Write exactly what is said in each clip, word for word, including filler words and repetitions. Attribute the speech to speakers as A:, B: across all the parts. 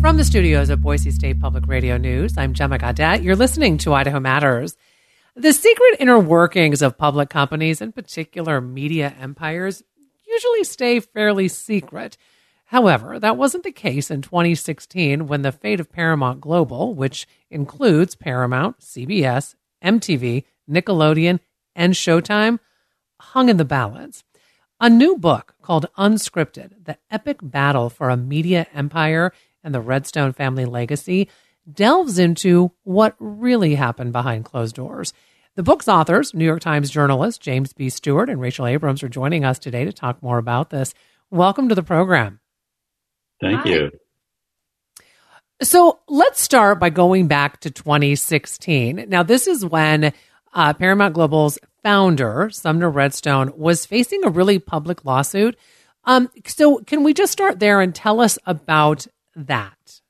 A: From the studios of Boise State Public Radio News, I'm Gemma Gaudet. You're listening to Idaho Matters. The secret inner workings of public companies, in particular media empires, usually stay fairly secret. However, that wasn't the case in twenty sixteen when the fate of Paramount Global, which includes Paramount, C B S, M T V, Nickelodeon, and Showtime, hung in the balance. A new book called Unscripted, The Epic Battle for a Media Empire and the Redstone Family Legacy, delves into what really happened behind closed doors. The book's authors, New York Times journalists James B. Stewart and Rachel Abrams, are joining us today to talk more about this. Welcome to the program.
B: Thank Hi. you.
A: So let's start by going back to twenty sixteen. Now, this is when uh, Paramount Global's founder, Sumner Redstone, was facing a really public lawsuit. Um, so can we just start there and tell us about that?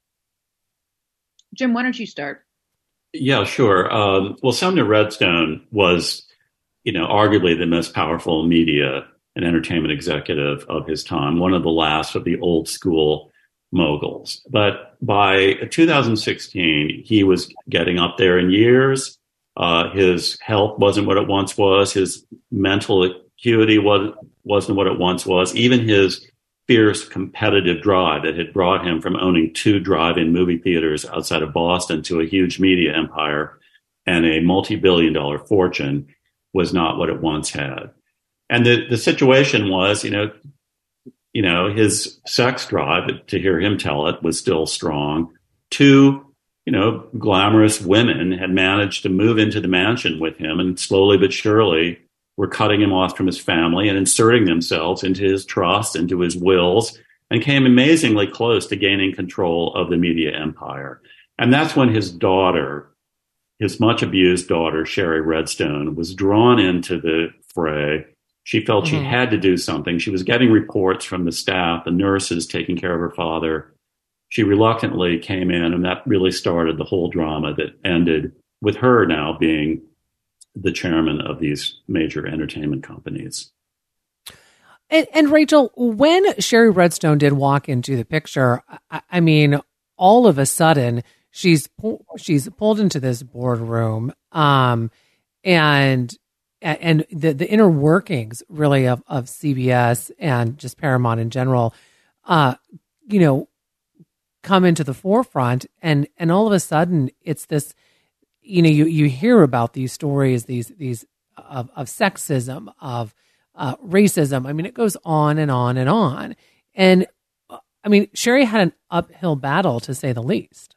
C: Jim, why don't you start?
B: Yeah, sure. Um, well, Sumner Redstone was, you know, arguably the most powerful media and entertainment executive of his time, one of the last of the old school moguls. But by two thousand sixteen, he was getting up there in years. Uh, his health wasn't what it once was. His mental acuity was, wasn't what it once was. Even his fierce competitive drive that had brought him from owning two drive-in movie theaters outside of Boston to a huge media empire and a multi-billion dollar fortune was not what it once had. And the, the situation was, you know, you know, his sex drive, to hear him tell it, was still strong. Two, you know, glamorous women had managed to move into the mansion with him, and slowly but surely were cutting him off from his family and inserting themselves into his trust, into his wills, and came amazingly close to gaining control of the media empire. And that's when his daughter, his much abused daughter, Shari Redstone, was drawn into the fray. She felt mm-hmm. she had to do something. She was getting reports from the staff, the nurses taking care of her father. She reluctantly came in, and that really started the whole drama that ended with her now being the chairman of these major entertainment companies.
A: And, and Rachel, when Shari Redstone did walk into the picture, I, I mean, all of a sudden she's she's pulled into this boardroom, um, and and the the inner workings really of, of C B S and just Paramount in general, uh, you know, come into the forefront, and and all of a sudden it's this. You know, you, you hear about these stories, these these of, of sexism, of uh, racism. I mean, it goes on and on and on. And I mean, Shari had an uphill battle, to say the least.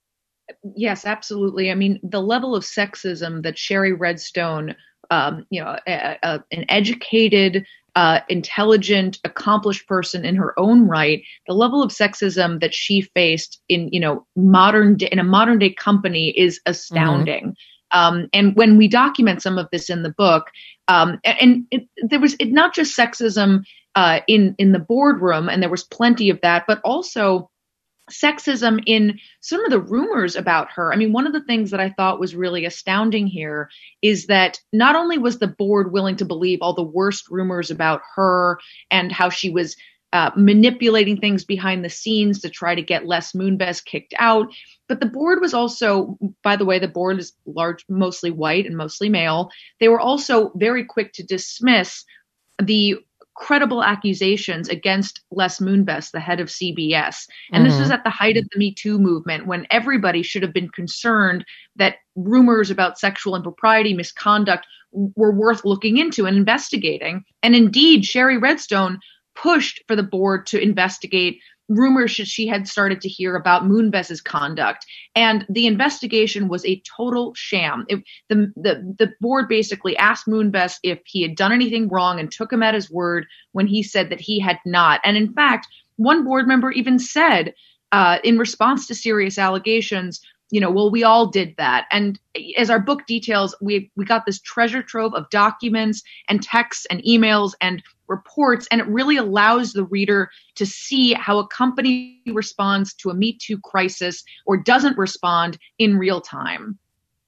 C: Yes, absolutely. I mean, the level of sexism that Shari Redstone, um, you know, a, a, an educated, uh, intelligent, accomplished person in her own right, the level of sexism that she faced in, you know, modern day, in a modern day company is astounding. Mm-hmm. Um, and when we document some of this in the book, um, and, and it, there was it, not just sexism uh, in in the boardroom, and there was plenty of that, but also sexism in some of the rumors about her. I mean, one of the things that I thought was really astounding here is that not only was the board willing to believe all the worst rumors about her and how she was uh, manipulating things behind the scenes to try to get Les Moonves kicked out, but the board was also, by the way, the board is large, mostly white and mostly male. They were also very quick to dismiss the credible accusations against Les Moonves, the head of C B S. And mm-hmm. this was at the height of the Me Too movement, when everybody should have been concerned that rumors about sexual impropriety, misconduct were worth looking into and investigating. And indeed, Shari Redstone pushed for the board to investigate rumors that she had started to hear about Moonves's conduct. And the investigation was a total sham. It, the, the, the board basically asked Moonves if he had done anything wrong and took him at his word when he said that he had not. And in fact, one board member even said, uh, in response to serious allegations, you know, well, we all did that. And as our book details, we we got this treasure trove of documents and texts and emails and reports, and it really allows the reader to see how a company responds to a Me Too crisis or doesn't respond in real time.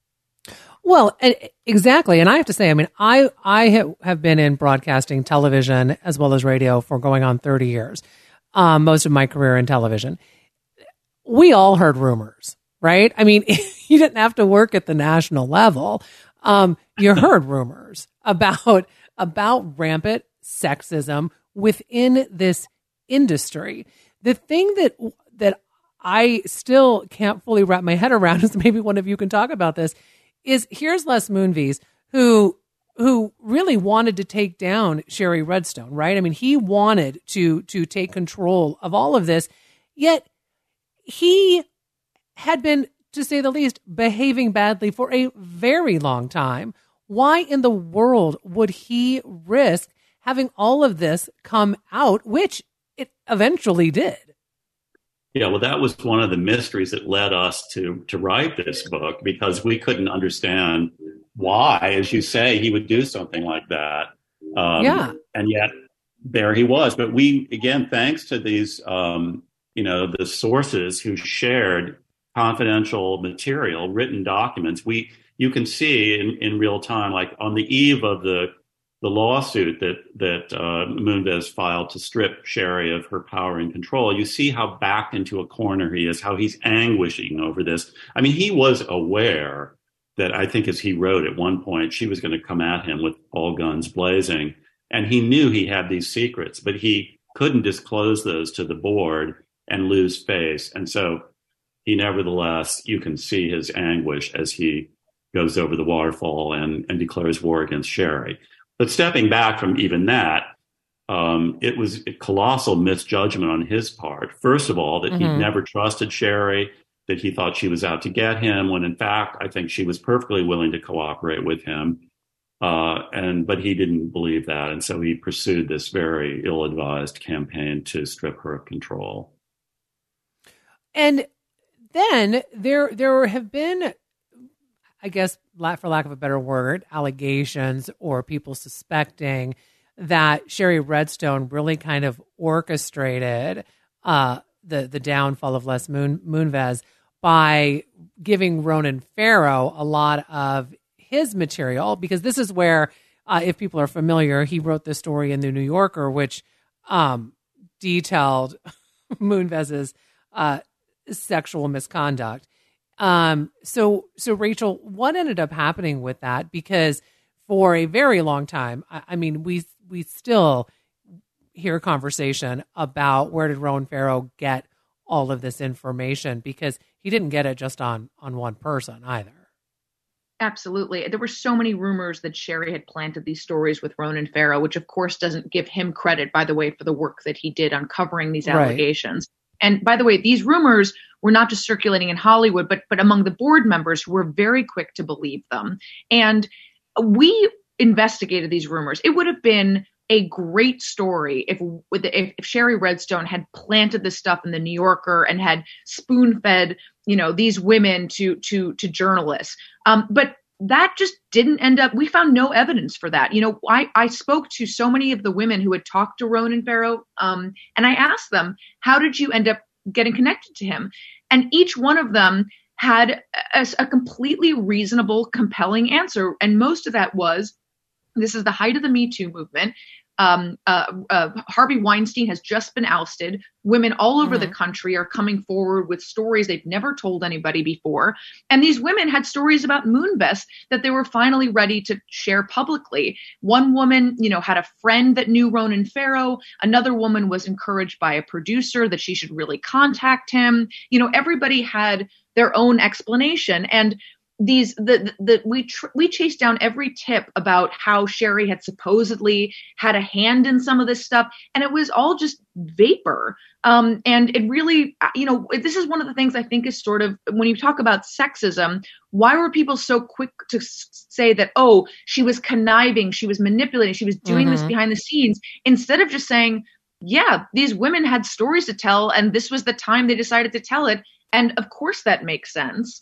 A: Well, exactly. And I have to say, I mean, I, I have been in broadcasting, television, as well as radio for going on thirty years, um, most of my career in television. we all heard rumors, right? I mean, you didn't have to work at the national level. Um, you heard rumors about about rampant sexism within this industry. The thing that that I still can't fully wrap my head around is, maybe one of you can talk about this, is here's Les Moonves, who who really wanted to take down Shari Redstone, right? I mean, he wanted to to take control of all of this, yet he had been, to say the least, behaving badly for a very long time. Why in the world would he risk having all of this come out, which it eventually did?
B: Yeah, well, that was one of the mysteries that led us to to write this book, because we couldn't understand why, as you say, he would do something like that. Um,
A: yeah.
B: And yet there he was. But we, again, thanks to these, um, you know, the sources who shared confidential material, written documents, we you can see in, in real time, like on the eve of the the lawsuit that that uh, Moonves filed to strip Shari of her power and control, you see how backed into a corner he is, how he's anguishing over this. I mean, he was aware that, I think as he wrote at one point, she was going to come at him with all guns blazing. And he knew he had these secrets, but he couldn't disclose those to the board and lose face. And so he nevertheless, you can see his anguish as he goes over the waterfall and, and declares war against Shari. But stepping back from even that, um, it was a colossal misjudgment on his part. First of all, that mm-hmm. he'd never trusted Shari, that he thought she was out to get him, when in fact, I think she was perfectly willing to cooperate with him. Uh, and but he didn't believe that. And so he pursued this very ill-advised campaign to strip her of control.
A: And then there there have been, I guess, for lack of a better word, allegations or people suspecting that Shari Redstone really kind of orchestrated uh, the the downfall of Les Moon, Moonves by giving Ronan Farrow a lot of his material, because this is where, uh, if people are familiar, he wrote this story in the New Yorker, which um, detailed Moonves's uh, sexual misconduct. Um, so, so Rachel, what ended up happening with that? Because for a very long time, I, I mean, we we still hear a conversation about where did Ronan Farrow get all of this information, because he didn't get it just on on one person either.
C: Absolutely. There were so many rumors that Shari had planted these stories with Ronan Farrow, which of course doesn't give him credit, by the way, for the work that he did uncovering these allegations. Right. And by the way, these rumors were not just circulating in Hollywood, but but among the board members who were very quick to believe them. And we investigated these rumors. It would have been a great story if if, if Shari Redstone had planted this stuff in the New Yorker and had spoon-fed, you know, these women to to to journalists. Um, but that just didn't end up. We found no evidence for that. You know, I, I spoke to so many of the women who had talked to Ronan Farrow, um, and I asked them, how did you end up getting connected to him? And each one of them had a, a completely reasonable, compelling answer. And most of that was, this is the height of the Me Too movement. Um, uh, uh, Harvey Weinstein has just been ousted. Women all over mm-hmm. the country are coming forward with stories they've never told anybody before. And these women had stories about Moonves that they were finally ready to share publicly. One woman, you know, had a friend that knew Ronan Farrow. Another woman was encouraged by a producer that she should really contact him. You know, everybody had their own explanation. And These the the we tr- we chased down every tip about how Shari had supposedly had a hand in some of this stuff, and it was all just vapor. Um, and it really, you know, this is one of the things I think is sort of, when you talk about sexism, why were people so quick to s- say that, oh, she was conniving, she was manipulating, she was doing mm-hmm. this behind the scenes, instead of just saying, yeah, these women had stories to tell, and this was the time they decided to tell it, and of course that makes sense.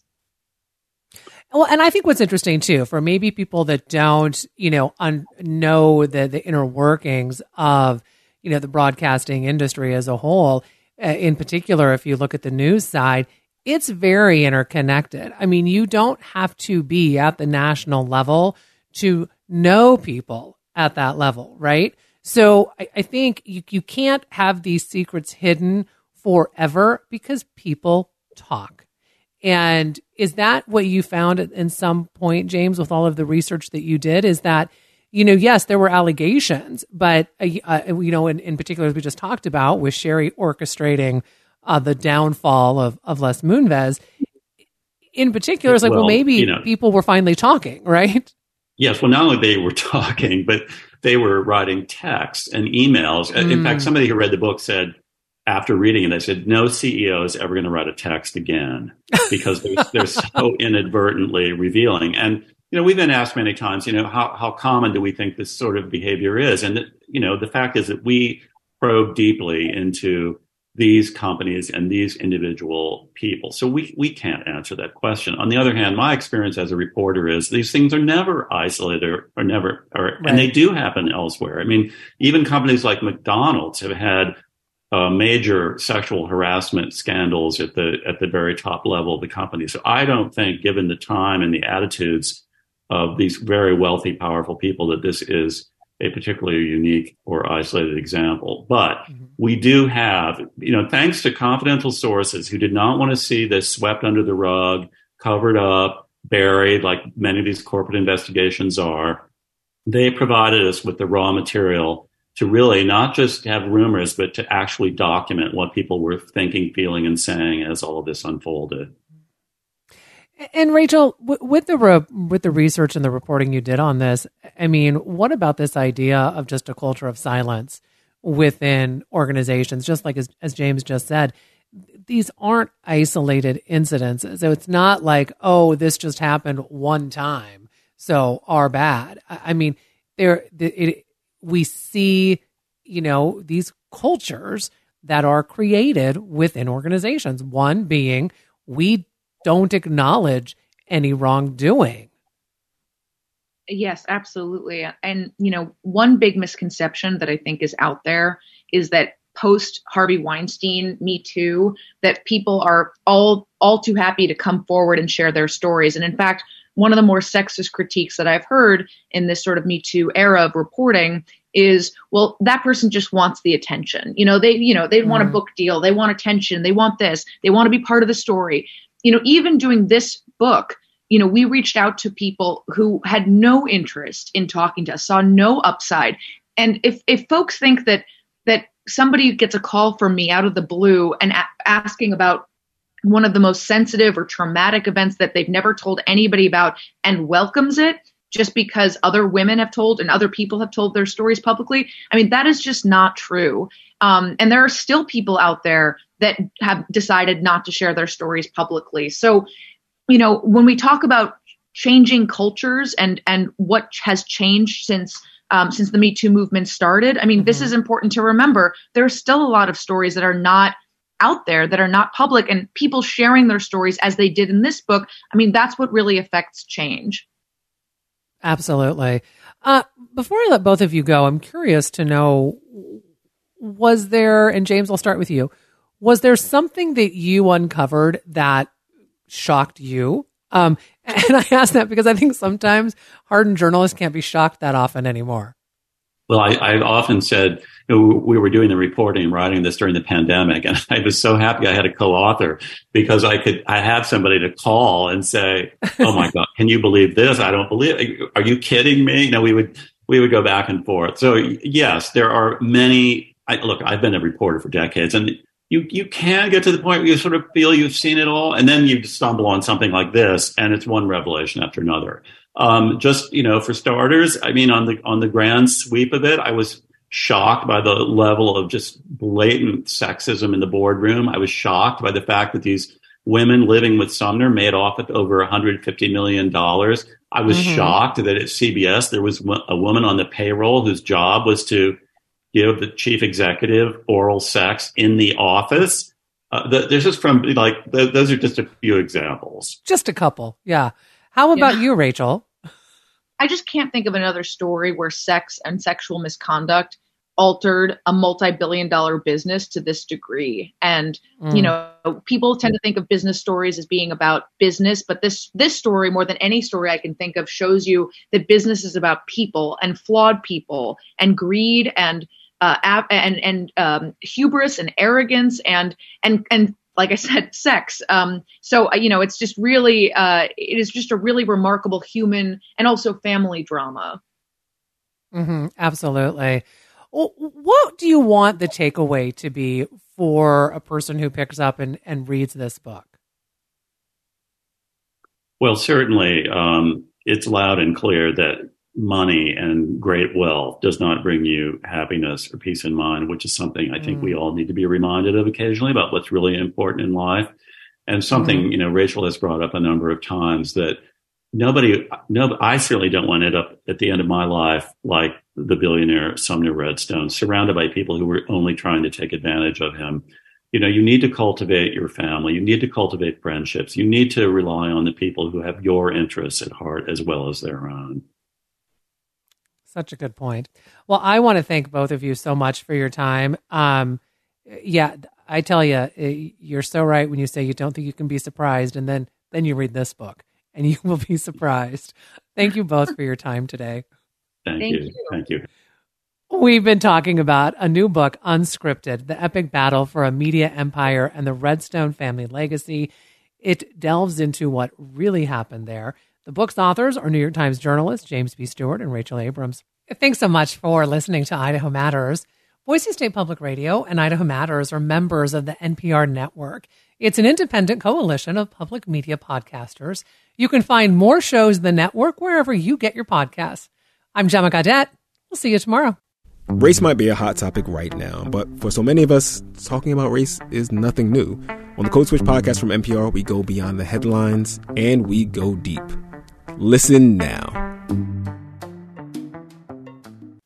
A: Well, and I think what's interesting too, for maybe people that don't, you know, un- know the the inner workings of, you know, the broadcasting industry as a whole, uh, in particular, if you look at the news side, it's very interconnected. I mean, you don't have to be at the national level to know people at that level, right? So I, I think you, you can't have these secrets hidden forever, because people talk. And is that what you found at in some point, James, with all of the research that you did? Is that, you know, yes, there were allegations, but, uh, uh, you know, in, in particular, as we just talked about, with Sherry orchestrating uh, the downfall of, of Les Moonves, in particular, it's like, well, well maybe you know, people were finally talking, right?
B: Yes. Well, not only they were talking, but they were writing texts and emails. Mm. In fact, somebody who read the book said, after reading it, they said, no C E O is ever going to write a text again because they're, they're so inadvertently revealing. And, you know, we've been asked many times, you know, how, how common do we think this sort of behavior is? And, you know, the fact is that we probe deeply into these companies and these individual people. So we, we can't answer that question. On the other hand, my experience as a reporter is these things are never isolated or, or never, or, right. and they do happen elsewhere. I mean, even companies like McDonald's have had Uh, major sexual harassment scandals at the at the very top level of the company. So I don't think, given the time and the attitudes of these very wealthy, powerful people, that this is a particularly unique or isolated example. But mm-hmm. we do have, you know, thanks to confidential sources who did not want to see this swept under the rug, covered up, buried, like many of these corporate investigations are, they provided us with the raw material to really not just have rumors, but to actually document what people were thinking, feeling, and saying as all of this unfolded.
A: And Rachel, w- with the re- with the research and the reporting you did on this, I mean, what about this idea of just a culture of silence within organizations? Just like as, as James just said, these aren't isolated incidents. So it's not like, oh, this just happened one time, so are bad. I, I mean, there it. We see, you know, these cultures that are created within organizations. One being, we don't acknowledge any wrongdoing.
C: Yes, absolutely. And, you know, one big misconception that I think is out there is that post Harvey Weinstein, Me Too, that people are all all too happy to come forward and share their stories. And in fact, one of the more sexist critiques that I've heard in this sort of Me Too era of reporting is, well, that person just wants the attention. You know, they, you know, they mm. want a book deal. They want attention. They want this. They want to be part of the story. You know, even doing this book, you know, we reached out to people who had no interest in talking to us, saw no upside. And if, if folks think that, that somebody gets a call from me out of the blue and a- asking about one of the most sensitive or traumatic events that they've never told anybody about and welcomes it just because other women have told and other people have told their stories publicly, I mean, that is just not true. Um, and there are still people out there that have decided not to share their stories publicly. So, you know, when we talk about changing cultures and and what has changed since um, since the Me Too movement started, I mean, mm-hmm. this is important to remember. There are still a lot of stories that are not out there, that are not public, and people sharing their stories as they did in this book. I mean, that's what really affects change.
A: Absolutely. Uh, before I let both of you go, I'm curious to know, was there, and James, I'll start with you, was there something that you uncovered that shocked you? Um, and I ask that because I think sometimes hardened journalists can't be shocked that often anymore.
B: Well, I, I've often said, you know, we were doing the reporting and writing this during the pandemic, and I was so happy I had a co-author because I could, I had somebody to call and say, "Oh my God, can you believe this? I don't believe it. Are you kidding me?" You know, we would we would go back and forth. So yes, there are many. I, look, I've been a reporter for decades, and you you can get to the point where you sort of feel you've seen it all, and then you stumble on something like this, and it's one revelation after another. Um, just, you know, for starters, I mean, on the on the grand sweep of it, I was shocked by the level of just blatant sexism in the boardroom. I was shocked by the fact that these women living with Sumner made off with over one hundred fifty million dollars. I was mm-hmm. shocked that at C B S there was a woman on the payroll whose job was to give the chief executive oral sex in the office. Uh, the, this is from, like, the, those are just a few examples.
A: Just a couple, yeah. How about yeah. you, Rachel?
C: I just can't think of another story where sex and sexual misconduct altered a multi-billion dollar business to this degree. And, mm. you know, people tend to think of business stories as being about business, but this, this story, more than any story I can think of, shows you that business is about people and flawed people and greed and, uh, and, and, um, hubris and arrogance and, and, and like I said, sex. Um, so, you know, it's just really, uh, it is just a really remarkable human and also family drama.
A: Mm-hmm, absolutely. Well, what do you want the takeaway to be for a person who picks up and, and reads this book?
B: Well, certainly, um, it's loud and clear that money and great wealth does not bring you happiness or peace of mind, which is something I think mm. we all need to be reminded of occasionally about what's really important in life. And something, mm. you know, Rachel has brought up a number of times that nobody, no, I certainly don't want to end up at the end of my life like the billionaire Sumner Redstone, surrounded by people who were only trying to take advantage of him. You know, you need to cultivate your family. You need to cultivate friendships. You need to rely on the people who have your interests at heart as well as their own.
A: Such a good point. Well, I want to thank both of you so much for your time. Um, yeah, I tell you, you're so right when you say you don't think you can be surprised, and then then you read this book and you will be surprised. Thank you both for your time today.
B: Thank, thank you. you. Thank you.
A: We've been talking about a new book, Unscripted, the epic battle for a media empire and the Redstone family legacy. It delves into what really happened there. The book's authors are New York Times journalists James B. Stewart and Rachel Abrams. Thanks so much for listening to Idaho Matters. Boise State Public Radio and Idaho Matters are members of the N P R network. It's an independent coalition of public media podcasters. You can find more shows in the network wherever you get your podcasts. I'm Gemma Gaudette. We'll see you tomorrow.
D: Race might be a hot topic right now, but for so many of us, talking about race is nothing new. On the Code Switch podcast from N P R, we go beyond the headlines and we go deep. Listen now.